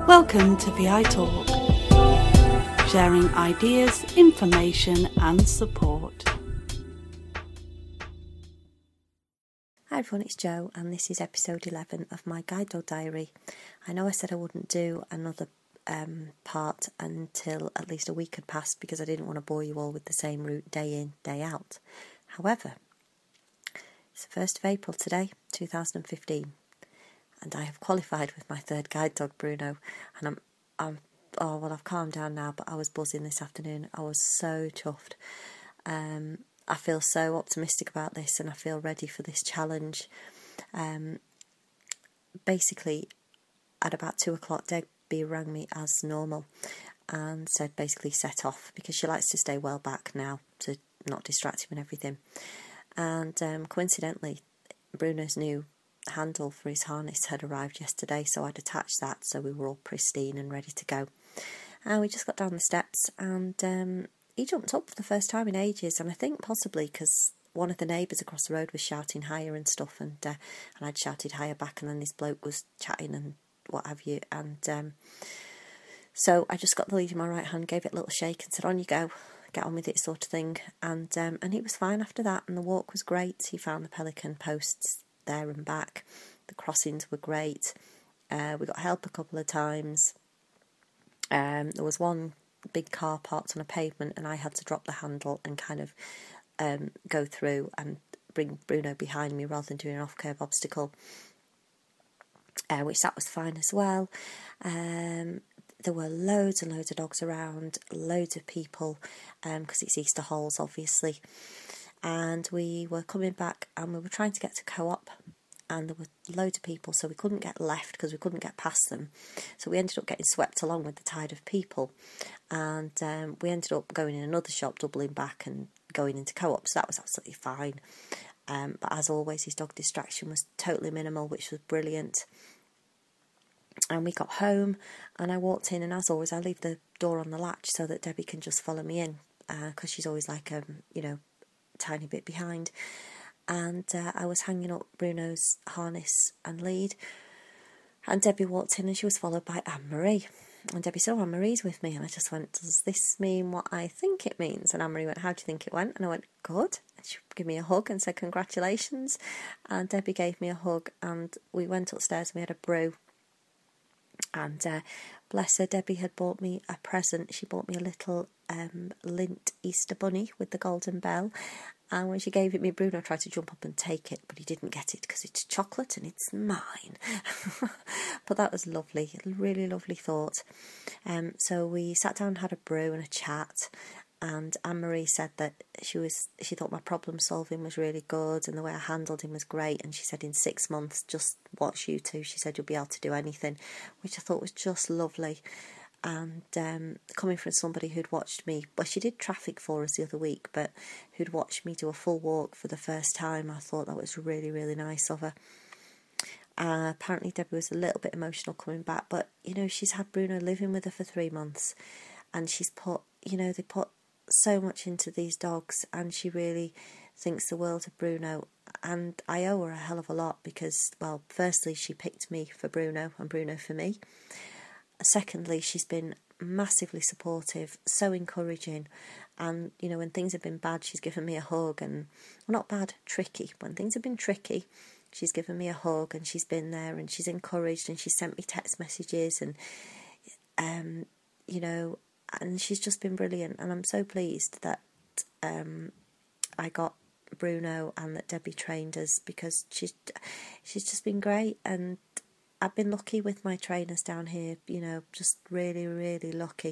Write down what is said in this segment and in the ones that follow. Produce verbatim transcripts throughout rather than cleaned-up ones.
Welcome to V I Talk, sharing ideas, information and support. Hi everyone, it's Jo and this is episode eleven of my Guide Dog Diary. I know I said I wouldn't do another um, part until at least a week had passed because I didn't want to bore you all with the same route day in, day out. However, it's the first of April today, two thousand fifteen. And I have qualified with my third guide dog, Bruno. And I'm, I'm, oh, well, I've calmed down now, but I was buzzing this afternoon. I was so chuffed. Um, I feel so optimistic about this and I feel ready for this challenge. Um, basically, at about two o'clock, Debbie rang me as normal and said basically set off because she likes to stay well back now to not distract him and everything. And um, coincidentally, Bruno's new handle for his harness had arrived yesterday, so I'd attached that so we were all pristine and ready to go. And we just got down the steps and um, he jumped up for the first time in ages, and I think possibly because one of the neighbours across the road was shouting higher and stuff, and uh, and I'd shouted higher back, and then this bloke was chatting and what have you, and um, so I just got the lead in my right hand, gave it a little shake and said, on you go, get on with it, sort of thing. And um, and he was fine after that, and the walk was great. He found the pelican posts there and back. The crossings were great. Uh, we got help a couple of times. Um, there was one big car parked on a pavement and I had to drop the handle and kind of um, go through and bring Bruno behind me rather than doing an off-curve obstacle, uh, which that was fine as well. Um, there were loads and loads of dogs around, loads of people, because um, it's Easter Halls obviously. And we were coming back and we were trying to get to Co-op and there were loads of people, so we couldn't get left because we couldn't get past them. So we ended up getting swept along with the tide of people, and um, we ended up going in another shop, doubling back and going into Co-op, so that was absolutely fine. Um, but as always, his dog distraction was totally minimal, which was brilliant. And we got home and I walked in, and as always I leave the door on the latch so that Debbie can just follow me in, because uh, she's always like, um, you know, tiny bit behind. And uh, I was hanging up Bruno's harness and lead, and Debbie walked in and she was followed by Anne-Marie. And Debbie said, oh, Anne-Marie's with me. And I just went, does this mean what I think it means? And Anne-Marie went, how do you think it went? And I went, good. And she gave me a hug and said congratulations, and Debbie gave me a hug and we went upstairs and we had a brew. And uh, bless her, Debbie had bought me a present. She bought me a little um, lint Easter bunny with the golden bell. And when she gave it me, Bruno tried to jump up and take it, but he didn't get it because it's chocolate and it's mine. But that was lovely, a really lovely thought. Um, so we sat down and had a brew and a chat. And Anne-Marie said that she was she thought my problem solving was really good and the way I handled him was great. And she said in six months, just watch you two. She said you'll be able to do anything, which I thought was just lovely. And um, coming from somebody who'd watched me, well, she did traffic for us the other week, but who'd watched me do a full walk for the first time, I thought that was really, really nice of her. Uh, apparently Debbie was a little bit emotional coming back, but, you know, she's had Bruno living with her for three months and she's put, you know, they put so much into these dogs and she really thinks the world of Bruno, and I owe her a hell of a lot because, well, firstly, she picked me for Bruno and Bruno for me. Secondly, she's been massively supportive, so encouraging, and, you know, when things have been bad, she's given me a hug, and, well, not bad, tricky. When things have been tricky, she's given me a hug, and she's been there, and she's encouraged, and she's sent me text messages, and, um, you know, and she's just been brilliant, and I'm so pleased that um, I got Bruno and that Debbie trained us, because she's she's just been great, and I've been lucky with my trainers down here, you know, just really, really lucky.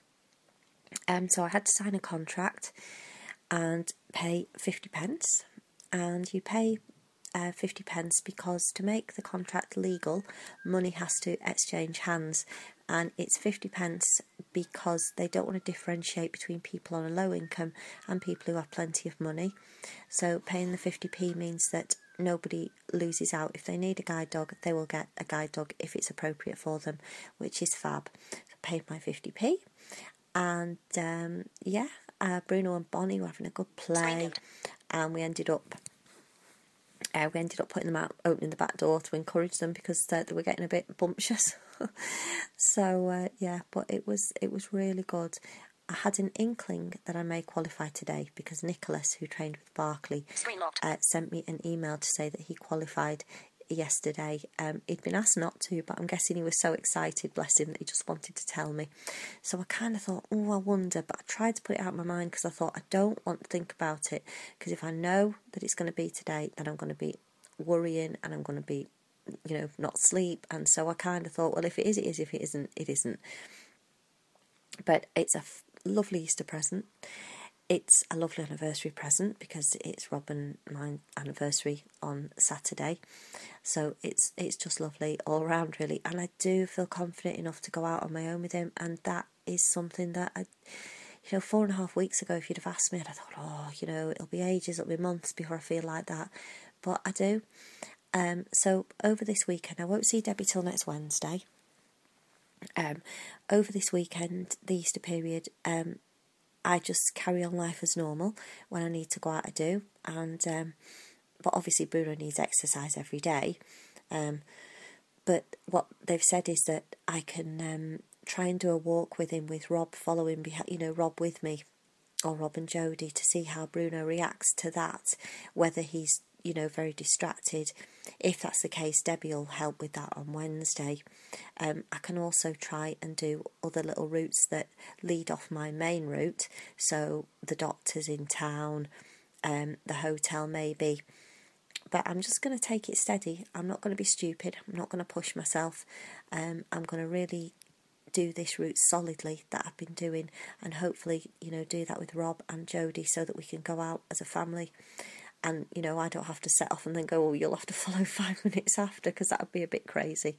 Um, so I had to sign a contract and pay fifty pence. And you pay uh, fifty pence because to make the contract legal, money has to exchange hands. And it's fifty pence because they don't want to differentiate between people on a low income and people who have plenty of money. So paying the fifty p means that nobody loses out. If they need a guide dog, they will get a guide dog if it's appropriate for them, which is fab. So I paid my fifty p, and um, yeah, uh, Bruno and Bonnie were having a good play, and we ended up Uh, we ended up putting them out, opening the back door to encourage them because uh, they were getting a bit bumptious. so uh, yeah, but it was it was really good. I had an inkling that I may qualify today because Nicholas, who trained with Barclay, uh, sent me an email to say that he qualified yesterday. Um, he'd been asked not to, but I'm guessing he was so excited, bless him, that he just wanted to tell me. So I kind of thought, oh, I wonder, but I tried to put it out of my mind because I thought I don't want to think about it, because if I know that it's going to be today, then I'm going to be worrying and I'm going to be, you know, not sleep. And so I kind of thought, well, if it is, it is. If it isn't, it isn't. But it's a f- lovely Easter present. It's a lovely anniversary present because it's Rob and my anniversary on Saturday. So it's it's just lovely all around, really. And I do feel confident enough to go out on my own with him. And that is something that I, you know, four and a half weeks ago, if you'd have asked me, I'd have thought, oh, you know, it'll be ages, it'll be months before I feel like that. But I do. Um, so over this weekend, I won't see Debbie till next Wednesday. Um, over this weekend, the Easter period, um, I just carry on life as normal. When I need to go out, I do. And um, but obviously Bruno needs exercise every day. Um, but what they've said is that I can um, try and do a walk with him, with Rob following behind, you know, Rob with me, or Rob and Jodie, to see how Bruno reacts to that, whether he's, you know, very distracted. If that's the case, Debbie will help with that on Wednesday. Um, I can also try and do other little routes that lead off my main route. So the doctor's in town, um, the hotel maybe. But I'm just going to take it steady. I'm not going to be stupid. I'm not going to push myself. Um, I'm going to really do this route solidly that I've been doing, and hopefully, you know, do that with Rob and Jodie so that we can go out as a family. And, you know, I don't have to set off and then go, oh, you'll have to follow five minutes after, because that would be a bit crazy.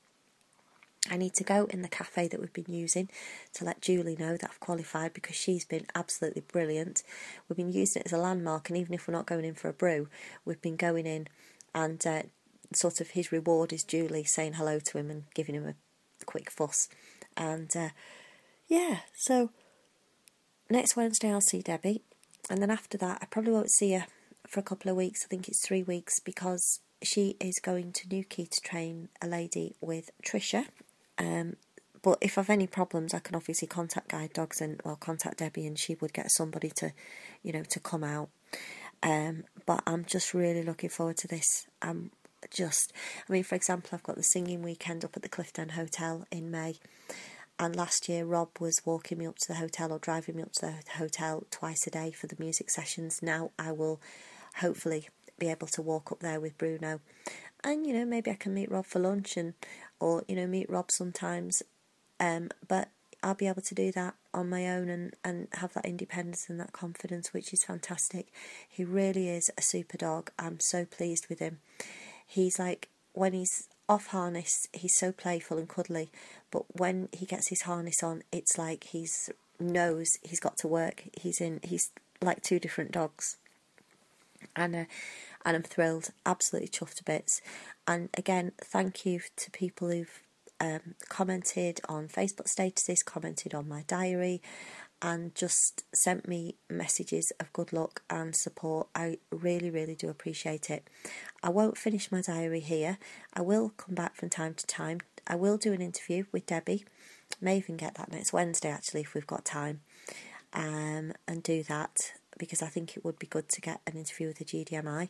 I need to go in the cafe that we've been using to let Julie know that I've qualified, because she's been absolutely brilliant. We've been using it as a landmark, and even if we're not going in for a brew, we've been going in, and uh, sort of his reward is Julie saying hello to him and giving him a quick fuss. And uh, yeah, so next Wednesday I'll see Debbie, and then after that I probably won't see her for a couple of weeks. I think it's three weeks because she is going to Newquay to train a lady with Trisha. Um, but if I've any problems, I can obviously contact Guide Dogs and well contact Debbie, and she would get somebody to, you know, to come out. Um, but I'm just really looking forward to this. I'm just, I mean, for example, I've got the singing weekend up at the Clifton Hotel in May. And last year, Rob was walking me up to the hotel or driving me up to the hotel twice a day for the music sessions. Now I will hopefully be able to walk up there with Bruno, and you know, maybe I can meet Rob for lunch, and or you know, meet Rob sometimes. Um, but I'll be able to do that on my own and and have that independence and that confidence, which is fantastic. He really is a super dog. I'm so pleased with him. He's like, when he's off harness, he's so playful and cuddly, but when he gets his harness on, it's like he's knows he's got to work. He's in. He's like two different dogs. And, uh, and I'm thrilled, absolutely chuffed to bits. And again, thank you to people who've um, commented on Facebook statuses, commented on my diary, and just sent me messages of good luck and support. I really, really do appreciate it. I won't finish my diary here. I will come back from time to time. I will do an interview with Debbie. May even get that next Wednesday, actually, if we've got time, um, and do that, because I think it would be good to get an interview with the G D M I.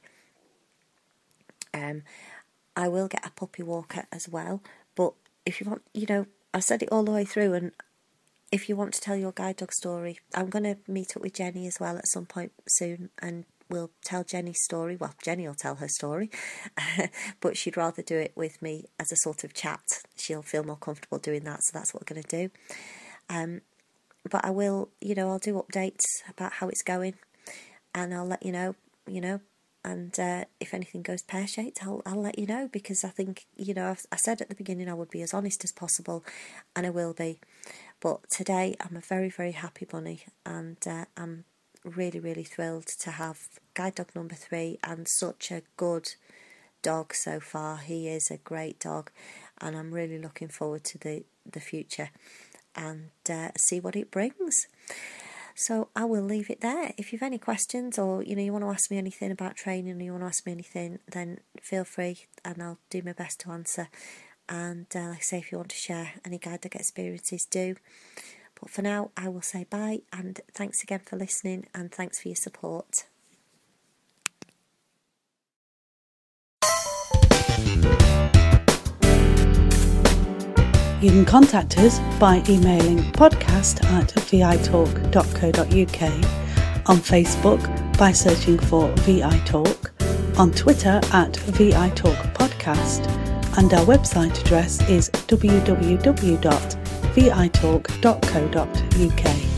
Um, I will get a puppy walker as well, but if you want, you know, I said it all the way through, and if you want to tell your guide dog story, I'm going to meet up with Jenny as well at some point soon, and we'll tell Jenny's story. Well, Jenny will tell her story, but she'd rather do it with me as a sort of chat. She'll feel more comfortable doing that, so that's what we're going to do. Um, But I will, you know, I'll do updates about how it's going, and I'll let you know, you know, and uh, if anything goes pear-shaped, I'll I'll let you know, because I think, you know, I've, I said at the beginning I would be as honest as possible, and I will be. But today I'm a very, very happy bunny, and uh, I'm really, really thrilled to have guide dog number three, and such a good dog so far. He is a great dog, and I'm really looking forward to the, the future, and uh, see what it brings. So I will leave it there. If you've any questions, or you know you want to ask me anything about training, or you want to ask me anything, then feel free, and I'll do my best to answer. And uh, like I say, if you want to share any guide dog experiences, do. But for now, I will say bye, and thanks again for listening, and thanks for your support. You can contact us by emailing podcast at vitalk dot co dot uk, on Facebook by searching for vitalk, on Twitter at vitalkpodcast, and our website address is w w w dot vitalk dot co dot uk.